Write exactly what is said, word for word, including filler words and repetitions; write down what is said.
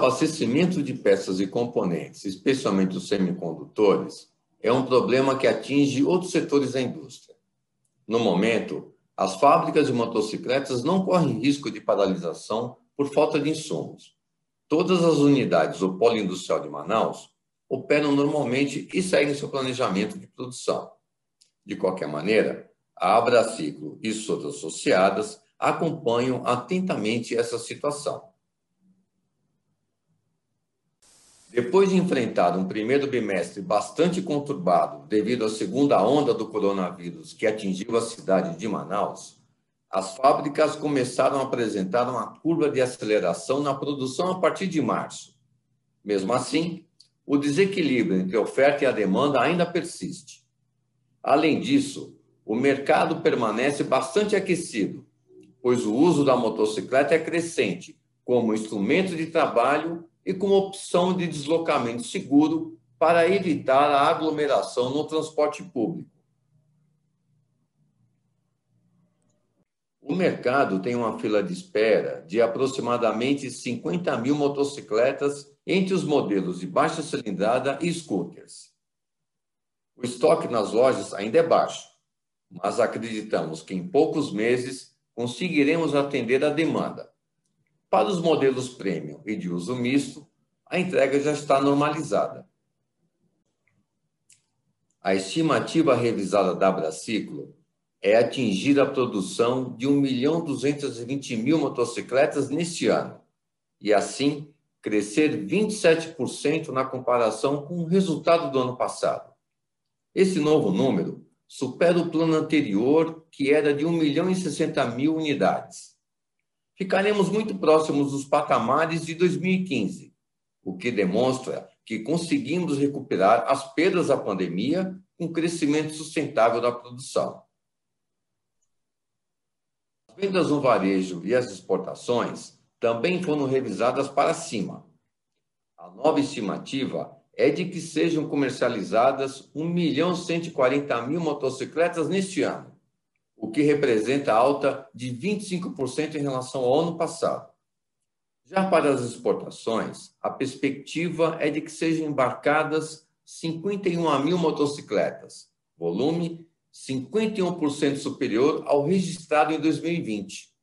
abastecimento de peças e componentes, especialmente os semicondutores, é um problema que atinge outros setores da indústria. No momento, as fábricas de motocicletas não correm risco de paralisação por falta de insumos. Todas as unidades do Polo Industrial de Manaus operam normalmente e seguem seu planejamento de produção. De qualquer maneira, a Abraciclo e suas associadas acompanham atentamente essa situação. Depois de enfrentar um primeiro bimestre bastante conturbado devido à segunda onda do coronavírus que atingiu a cidade de Manaus, as fábricas começaram a apresentar uma curva de aceleração na produção a partir de março. Mesmo assim, o desequilíbrio entre a oferta e a demanda ainda persiste. Além disso, o mercado permanece bastante aquecido, pois o uso da motocicleta é crescente como instrumento de trabalho e como opção de deslocamento seguro para evitar a aglomeração no transporte público. O mercado tem uma fila de espera de aproximadamente cinquenta mil motocicletas entre os modelos de baixa cilindrada e scooters. O estoque nas lojas ainda é baixo, mas acreditamos que em poucos meses conseguiremos atender a demanda. Para os modelos premium e de uso misto, a entrega já está normalizada. A estimativa revisada da Abraciclo é atingir a produção de um milhão duzentos e vinte mil motocicletas neste ano e, assim, crescer vinte e sete por cento na comparação com o resultado do ano passado. Esse novo número supera o plano anterior, que era de um milhão e sessenta mil unidades. Ficaremos muito próximos dos patamares de dois mil e quinze, o que demonstra que conseguimos recuperar as perdas da pandemia com crescimento sustentável da produção. As vendas no varejo e as exportações também foram revisadas para cima. A nova estimativa é de que sejam comercializadas um milhão cento e quarenta mil motocicletas neste ano, o que representa alta de vinte e cinco por cento em relação ao ano passado. Já para as exportações, a perspectiva é de que sejam embarcadas cinquenta e uma mil motocicletas, volume cinquenta e um por cento superior ao registrado em dois mil e vinte.